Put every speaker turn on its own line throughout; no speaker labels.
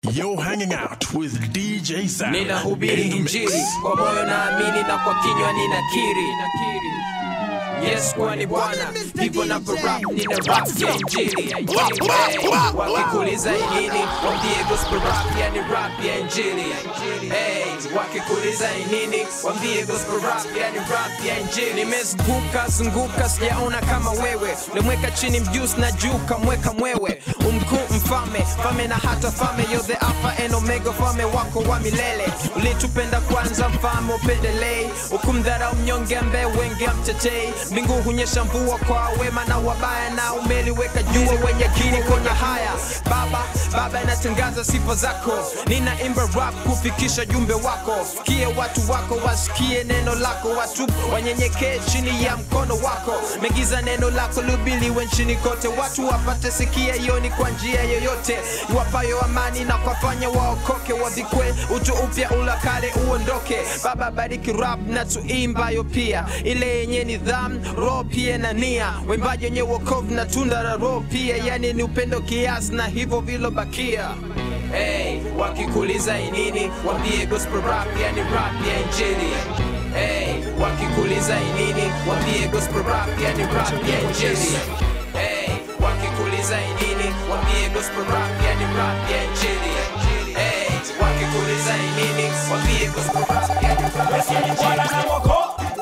You're hanging out with DJ Sam.
Ninahubiri injili kwa moyo naamini na kwa kinywa ninakiri. Yes, kwani Bwana hivyo na rap nina rap ya injili. Wakikuliza nini wambie gospel rap yani rap ya injili. Hey, wakikuliza nini wambie gospel rap yani rap ya injili. Nimezunguka zunguka sijaona kama wewe. Lemweka chini mjusi na juu kamweka mwewe. Umkuu mfame fame na hata fame. You're the alpha and omega fame wako wa milele. Ulitupenda kwanza mfame upendelei. Ukumdharau mnyonge ambaye wengi amtetei. Mbingu hunyesha mvua kwa wema na wabaya na umeliweka jua wenye kini kwenye haya. Baba inatangaza sifa zako. Ninaimba rap kufikisha jumbe wako. Fikie watu wako wasikie neno lako. Watu wanyenyekee chini ya mkono wako. Megiza neno lako lubiliwe nchini kote. Watu wapate sikia yoni kwa njia yoyote. Iwapayo amani na kufanya waokoke. Wavikwe utu upya ulakale uondoke. Baba bariki rap na tuimbayo pia. Ile yenye nidhamu roho pia na nia. Wembaji yenye wokovu na tunda la roho pia. Yani ni upendo kiasi na hivyo vilo bakia. Hey, wakikuliza nini wambie gospel rap yani rap ya injili. Hey, wakikuliza nini wambie gospel rap yani rap ya injili. Hey, wakikuliza nini wambie gospel rap yani rap ya injili. Hey, wakikuliza nini wambie gospel rap yani rap ya injili.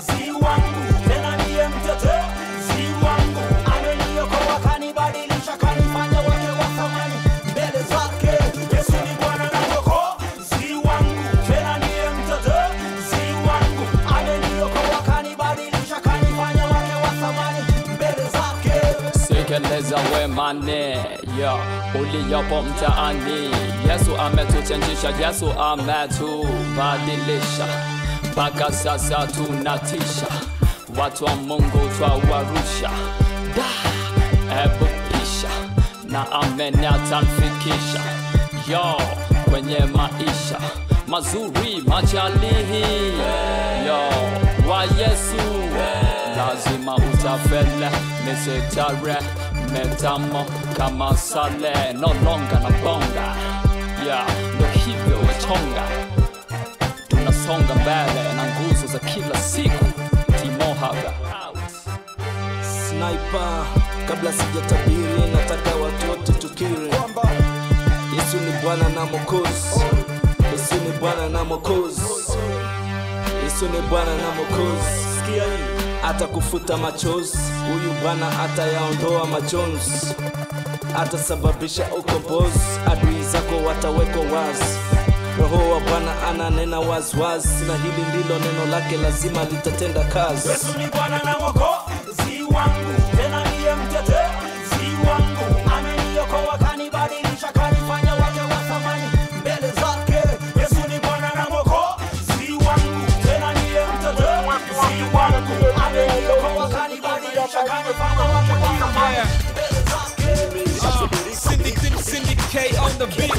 Sikeleza wemane, yo, uliyopo mtaani. Yesu ametuchanjisha, Yesu ametubadilisha. Mpaka sasa tunatisha, watu wa Mungu twawarusha. Ebu pisha, na amen atamfikisha. Yo, kwenye maisha mazuri majalihi. Yo, wa Yesu lazima utafele. Misitare, metamo kama sale. No longer na bonga. Yeah, ndo hivyo wechonga. Tunasonga mbele na nguzo za kila siku. Timo Haga
Sniper, kabla sijatabiri nataka watu wote tukiri Yesu ni Bwana na Mwokozi. Yesu ni Bwana na Mwokozi. Yesu ni Bwana na Mwokozi. Sikia hii, atakufuta machozi. Huyu Bwana atayaondoa majonzi. Atasababisha ukombozi. Adui zako watawekwa wazi. Roho wa Bwana ananena wazi. Na hili ndilo neno lake lazima litatenda kazi.
Yesu ni Bwana na Mwokozi wangu. Tena ndiye mtetezi wangu. Ameniokoa kanibadilisha kanifanya wake wa thamani mbele zake. Yesu ni Bwana na Mwokozi wangu. Tena ndiye mtetezi wangu. Ameniokoa kanibadilisha kanifanya wake wa thamani mbele zake.
Cindy K on the beat.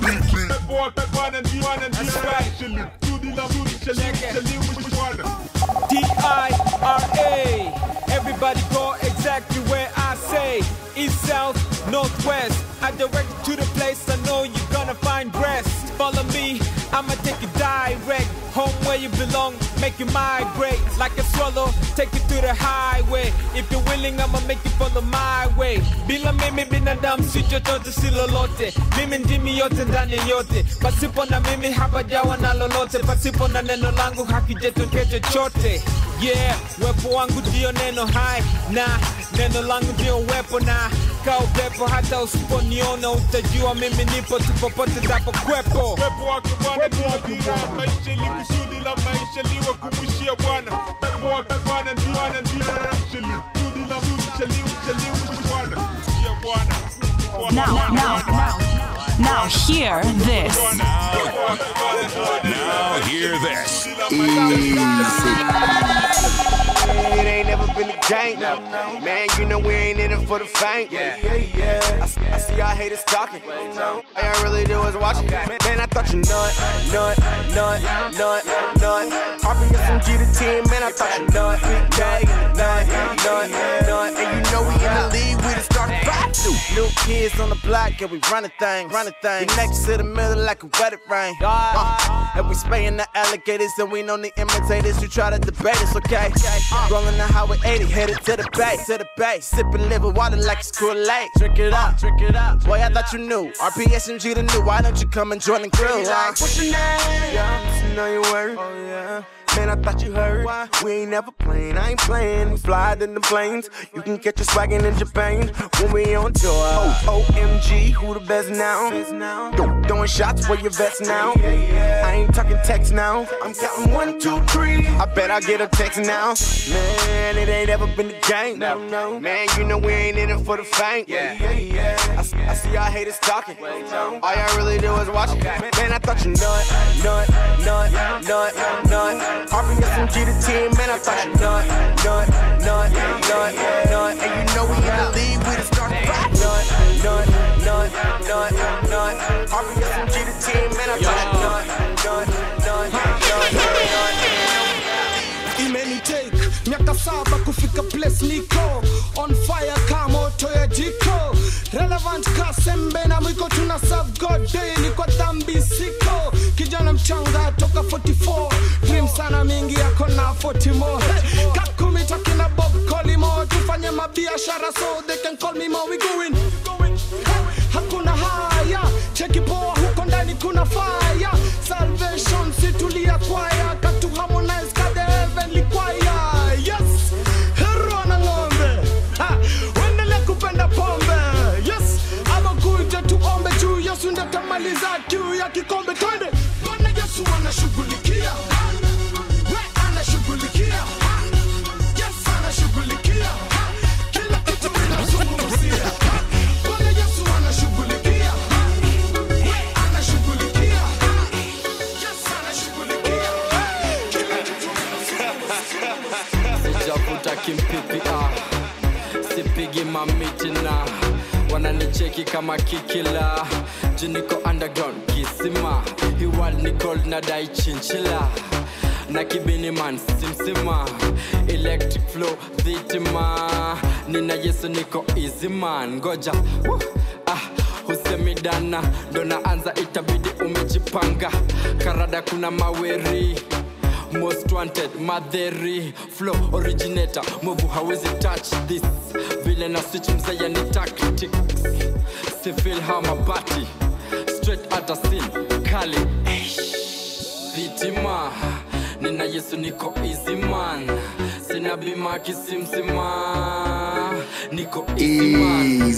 D-I-R-A. Everybody go exactly where I say. East, south, northwest. I direct you to the place I know you're gonna find rest. Follow me, I'ma take you direct. Home where you belong, make you migrate. Like a swallow, take you to the highway. If you're willing, I'ma make you follow my way. Bila mimi binadamu si chochote si lolote. Mimi ndimi yote ndani yote. Pasipo na mimi hapajawa na lolote. Pasipo na neno langu hakijatokea chochote. Yeah, wepo wangu ndio neno hai. Na neno langu ndio wepo na kaa upepo. Hata usiponiona utajua mimi nipo tu popote tapo kwepo.
Wepo wake Bwana ni adira. Maisha ili kusudi la maisha liwe kumwishia Bwana. Wepo wake Bwana ni Bwana ni kusudi la maisha liwe Bwana. Kumwishia Bwana.
Now hear this.
Now hear this.
It ain't never been a gang. Man, you know we ain't in it for the fame. I see y'all haters talking. All y'all really do is watching. Man, I thought you nut. Popping us from G to 10, man, I thought you nut. And you know we in the league, we the starting five. New kids on the block, yeah, we running things. We next to the middle like a wedded ring. And we spraying the alligators, and we know the imitators who try to debate us, okay? Rolling the highway 80, headed to the bay. Sipping liver water like it's Kool-Aid. Drink it up. Boy, I thought you knew. RPSMG the new. Why don't you come and join the crew? What's your name? Yeah, you know your word. Oh yeah. Man, I thought you heard. Why? We ain't never playing, I ain't playing. We fly in the planes. You can catch us swaggin' in Japan when we on tour. OMG, who the best now? Throwing shots where your vest now. I ain't talking text now. I'm counting 1, 2, 3. I bet I get a text now. Man, it ain't ever been the game. No. Man, you know we ain't in it for the faint. I see y'all haters talking. All y'all really do is watch it. Man, I thought you nut. RPSMG the team, man, I thought you nut. And you know we in the lead, we the start the back. Nut. RPSMG the team, man, I thought you nut.
Imenitake miaka 7 kufika place niko on fire kama moto ya jiko. Relevant kasembe na mwiko tuna serve God daily kwa dhambi siko. Kijana mchanga toka 44, dream sana mingi yako na 40 more. Kakumi takina Bob Colimo, tufanye mabiashara so they can call me more. We going. Hakuna haya, cheki poa huko ndani kuna fire. Salvation situlia kwaya, katu harmonize kade heavenly choir. Yes, hero na ngombe, wendele kupenda pombe. Yes, abakuja tuombe juu Yesu ndio tamaliza kiu ya kikombe. Twende, Bwana Yesu anashughulikia. We anashughulikia. Yes, anashughulikia. Kila kitu kinazungumzia. Bwana Yesu anashughulikia. We anashughulikia. Yes, anashughulikia. Kila kitu kinazungumzia.
Sijavuta kimpipi sipigi mamiti na wananicheki kama kikila. Juniko underground kisima. Hiwal ni gold na dai chinchila. Na kibini man simsima. Electric flow dhitima. Nina Yesu niko easy man. Ngoja husemidana ndo naanza itabidi umejipanga. Karada kuna maweri. Most wanted, madheri. Flow originator, move hawezi touch this. Vile na switch mzaya ni tactics. Si feel how my body straight out of sin. Kali Vitima. Nina Yesu niko easy man. Sina bima kisimsima. Niko easy man.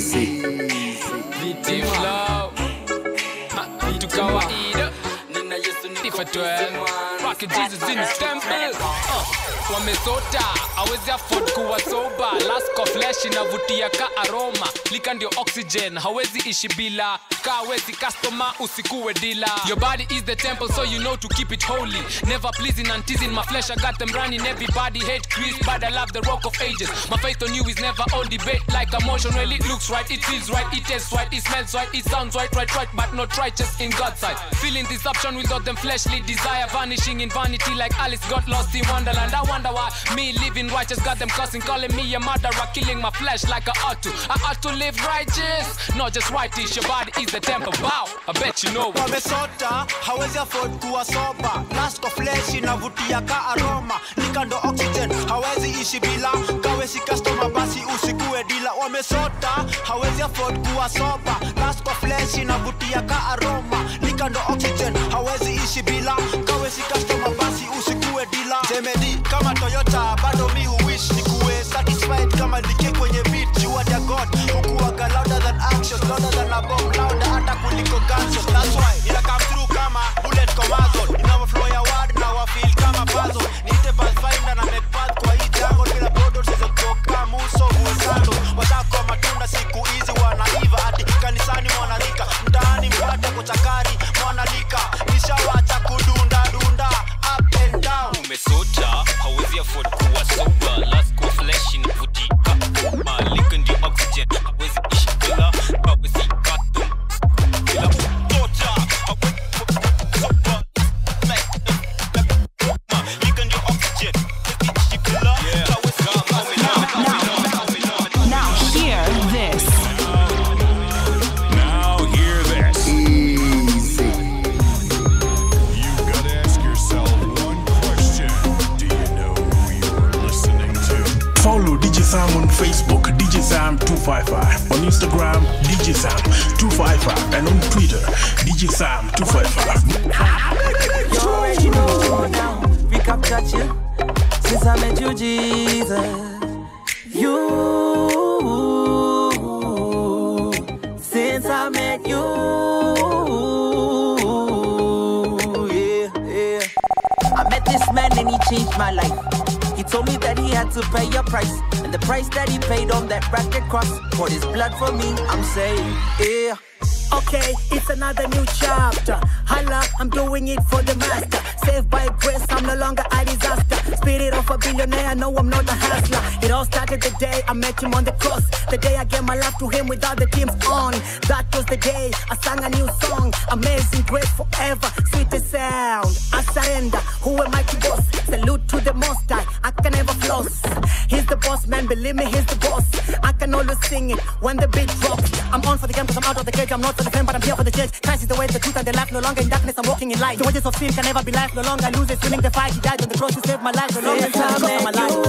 Vitima. Tukawaida. Nina Yesu niko easy man. Rocket Jesus in his temple. Wamesota, hawezi afford kuwa sober. Last kwa flesh inavutia ka aroma. Lika ndio oxygen, hawezi ishi bila. Ka hawezi customer, usikuwe dealer. Your body is the temple, so you know to keep it holy. Never pleasing and teasing my flesh, I got them running. Everybody hate Chris, but I love the rock of ages. My faith on you is never on debate. Like emotion, well it looks right, it feels right, it tastes right, it smells right, it sounds right, but not righteous in God's sight. Feeling disruption without them fleshly desire, vanishing in vanity like Alice got lost in Wonderland. I wonder why me living righteous got them cussing, calling me a murderer, killing my flesh like I ought to. I ought to live righteous, not just righteous. Your body is the temple. Wow, I bet you know.
Wamesota, hawezi afford kuwa sober. Last of flesh inavutia ka aroma. Nikando oxygen, hawezi ishi bila. Kawezi customer basi usikuwe dealer. Wamesota, hawezi afford kuwa sober. Last of flesh inavutia ka aroma. Nikando oxygen, hawezi ishi bila. Kawezi customer basi usikuwe dealer. Zemedi kama Toyota, bado mi huwish nikuwe satisfied kama nike kwenye beat. You are their God, ukuwaga louder than action, louder than a bomb, louder hata kuliko gunshots. That's why nina come through kama bullet commando. Nina flow ya word na wa feel kama puzzle. Niite pathfinder na make path kwa hii jungle. Bila borders zilizotoka muso muesando. Watako matunda siku hizi wanaiva. Ati kanisani mwanalika, mtaani mpate kuchakari mwanalika. Nishawacha kudunda dunda up and down.
Umesota, hawezi afford kuwa sober. Last kwa flesh inavutika. Malika ndio oxygen, hawezi ishi bila. Hawezi kato bila tota. Hawezi sober. Malika ndio oxygen, hawezi ishi bila. Hawezi
Now hear this.
Facebook, DJ Sam 255. On Instagram, DJ Sam 255. And on Twitter, DJ Sam 255.
You already know now. We captured you since I met you, Jesus. Since I met you, yeah. I met this man and he changed my life. He told me that he had to pay a price, and the price that he paid on that racket cross poured his blood for me. I'm saying, yeah.
Okay, it's another new chapter. Holla, I'm doing it for the master. Saved by grace, I'm no longer a disaster. Spirit of a billionaire, no, I'm not a hustler. It all started the day I met him on the cross. The day I gave my life to him without the teams on. That was the day I sang a new song. Amazing grace forever, sweetest sound. I surrender, who am I to boss? Salute to the most high, I can never floss. He's the boss, man, believe me, he's the boss. I can always sing it when the beat drops. I'm on for the game cause I'm out of the cage. I'm not for the fame, but I'm here for the church. Christ is the way, the truth, and the life. No longer in darkness, I'm walking in light. The wages of sin can never be life. No longer lose it, winning the fight. He died on the cross to save my life. No longer since I met you.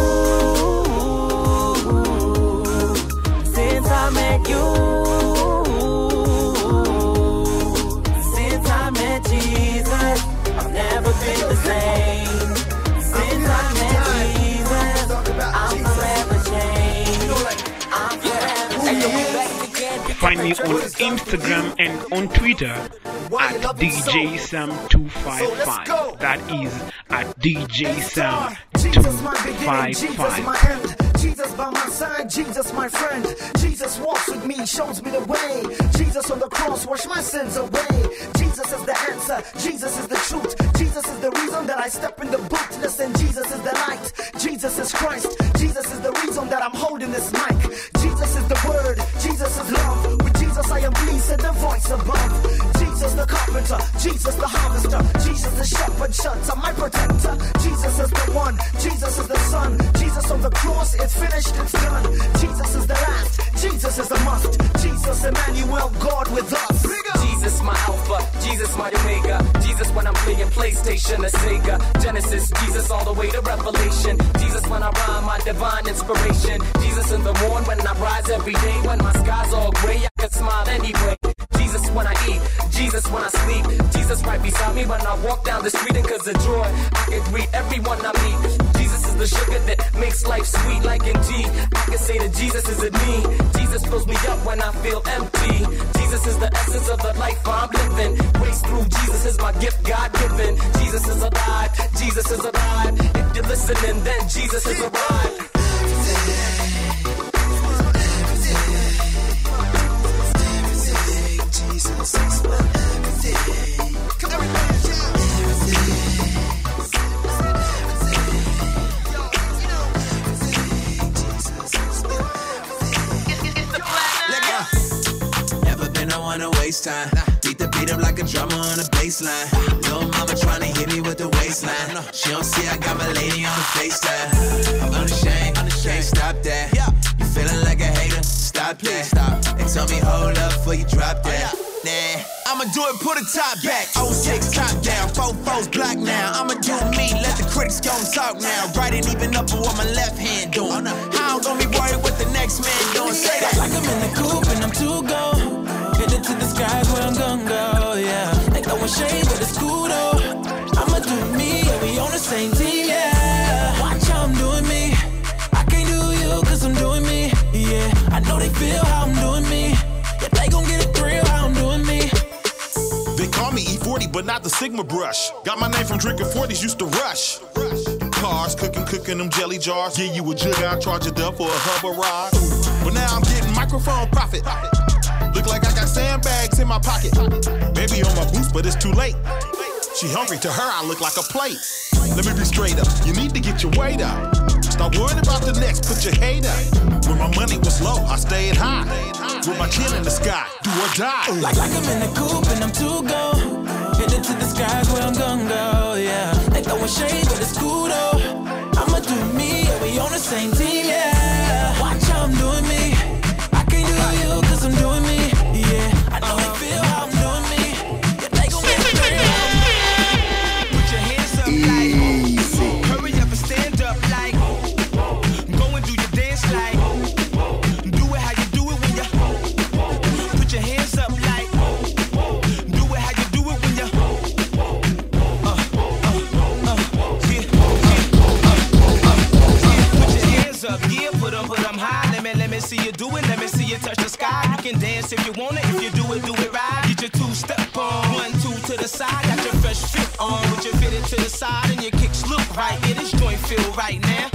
Since I met you. Since I met Jesus, I've never been the same. Since I met Jesus, I'm forever changed. I'm forever changed.
Find me on Instagram and on Twitter at DJ Sam 255. That is at DJ Sam 255.
Jesus by my side, Jesus my friend. Jesus walks with me, shows me the way. Jesus on the cross, wash my sins away. Jesus is the answer, Jesus is the truth. Jesus is the reason that I step in the booth. Listen, Jesus is the light, Jesus is Christ. Jesus is the reason that I'm holding this mic. Jesus is the word, Jesus is love. With Jesus I am pleased and the voice above. Jesus the carpenter, Jesus the harvester. Jesus the shepherd, shelter, my protector. Jesus is the one, Jesus is the son. Jesus on the cross, it's finished, it's done. Jesus is the last, Jesus is the must. Jesus Emmanuel, God with us.
Jesus my alpha, Jesus my omega. Jesus when I'm playing PlayStation or Sega. Genesis, Jesus all the way to Revelation. Jesus when I rhyme, my divine inspiration. Jesus in the morning when I rise every day. When my sky's all gray, I can smile anyway. Jesus when I eat, Jesus when I sleep. Jesus right beside me when I walk down the street. And cause of joy, I can greet everyone I meet. Jesus is the sugar that makes life sweet like in tea. I can say that Jesus is a need. Jesus fills me up when I feel empty. Jesus is the essence of the life I'm living. Grace through Jesus is my gift God given. Jesus is alive, Jesus is alive. If you're listening, then Jesus is alive. Jesus is my everything. Come on,
never been no one to waste time. Beat the beat up like a drummer on a bass line. Little mama tryna hit me with the waistline. She don't see I got my lady on the FaceTime. I'm unashamed, can't stop that. You feeling like a hater? Stop that. They told me hold up before you drop that. Nah, I'ma do it, put a top back. 06 top down, 4-4's block now. I'ma do me, let the critics go and talk now. Right ain't even up for what my left hand doing. How I'm gonna be worried what the next man doing? Say that.
Like I'm in the coupe and I'm too gone. Headed to the skies where I'm gonna go, yeah. They throwing shade with the scooter. I'ma do me, yeah, we on the same team, yeah. Watch how I'm doing me. I can't do you cause I'm doing me, yeah. I know they feel how I'm doing me. Yeah, they gon' get a thrill how I'm doing me.
They call me E40, but not the Sigma brush. Got my name from drinking 40s, used to rush. Cars, cooking them jelly jars. Give you a jug, I'll charge it up for a hover rod. But now I'm getting microphone profit. Look like I got sandbags in my pocket. Maybe on my boots, but it's too late. She hungry, to her I look like a plate. Let me be straight up, you need to get your weight up. Stop worrying about the next, put your hate up. When my money was low, I stayed high. With my chin in the sky, do or die.
Like I'm in the coupe and I'm too gone. Headed to the skies where I'm gonna go, yeah. They throwing shade with a scooter. I'ma do me, yeah, we on the same team, yeah. Watch how I'm doing me. I can't do you cause I'm doing me, yeah. I know they feel how I'm doing me. Yeah, they gon' get it real.
Put your hands up like, hurry up and stand up like, go and do your dance like,
to the side, got your fresh fit on with your fitted to the side and your kicks look right. Yeah, this joint feel right now.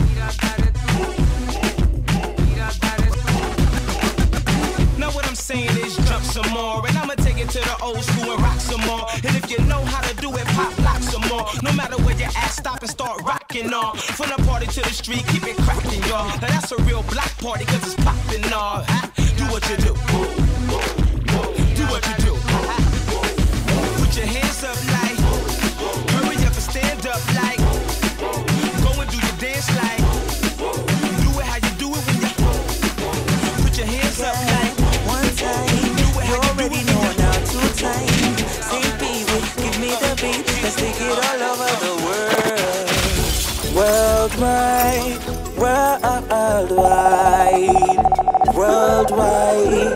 Now what I'm saying is jump some more, and I'ma take it to the old school and rock some more. And if you know how to do it, pop lock some more. No matter where you're at, stop and start rocking on. From the party to the street, keep it cracking, y'all. Now that's a real block party, cause it's popping off. Do what you do. Do what you do. Put your hands up like, hurry up and stand up like, go and do your dance like, do it how you do it when you put your hands up like.
One time, you already know now. 2 times, same people, give me the beat. Let's take it all over the world. Worldwide, worldwide, worldwide,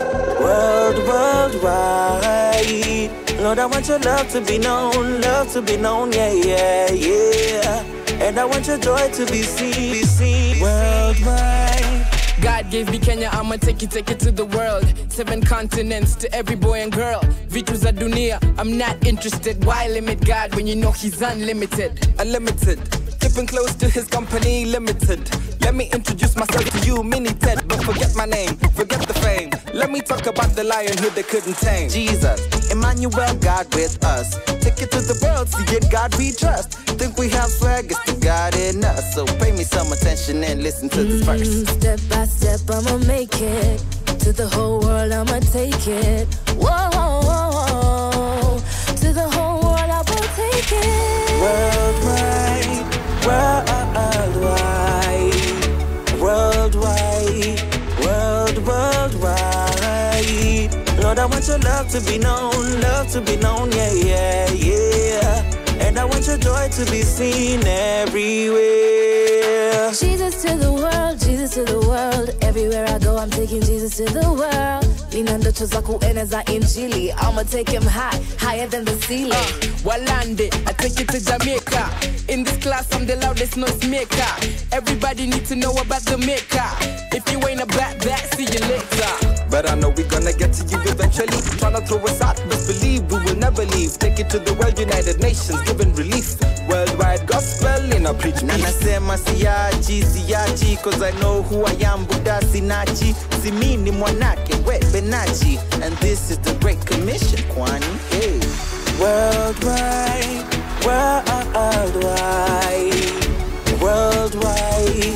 worldwide. Lord, I want your love to be known, yeah, yeah, yeah. And I want your joy to be seen, worldwide.
God gave me Kenya, I'ma take it to the world. 7 continents to every boy and girl. Vitu za dunia, I'm not interested. Why limit God when you know He's unlimited? Unlimited, keeping close to His company, limited. Let me introduce myself to you, Mini Ted, but forget my name, forget the fame. Let me talk about the lion who they couldn't tame.
Jesus, Emmanuel, God with us. Take it to the world, see in God we trust. Think we have swag, it's the God in us. So pay me some attention and listen to this verse.
Step by step, I'ma make it. To the whole world, I'ma take it. Whoa, whoa, whoa, whoa. To the whole world, I will take it.
Worldwide, worldwide, worldwide, worldwide. Lord, I want your love to be known, yeah, yeah, yeah. And I want your joy to be seen everywhere.
Jesus to the world, Jesus to the world. Everywhere I go, I'm taking Jesus to the world. Nina ndoto za kueneza injili. I'ma take him high, higher than the ceiling.
Walande, I take it to Jamaica. In this class, I'm the loudest noise maker. Everybody need to know about the maker. If you ain't about that, see you later.
But I know we're gonna get to you eventually. Tryna throw us out, best believe we will never leave. Take it to the world, United Nations, giving relief. Worldwide gospel in a preach peace.
Nanasema siyaji, cause I know who I am, Buddha sinachi. Simini mwanake, we benachi. And this is the Great Commission, Kwani, hey. Worldwide, worldwide, worldwide,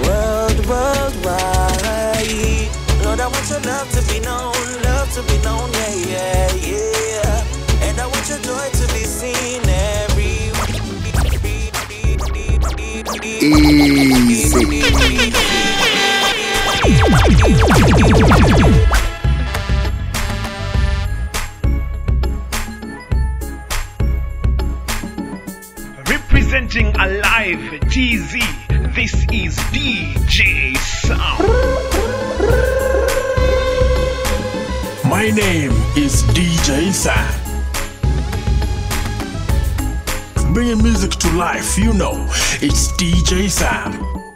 worldwide. Lord, I want your love to be known, yeah, yeah, yeah. And I want your joy to be seen everywhere.
Representing Alive TZ, this is DJ Sam.
My name is DJ Sam. Bringing music to life, you know, it's DJ Sam.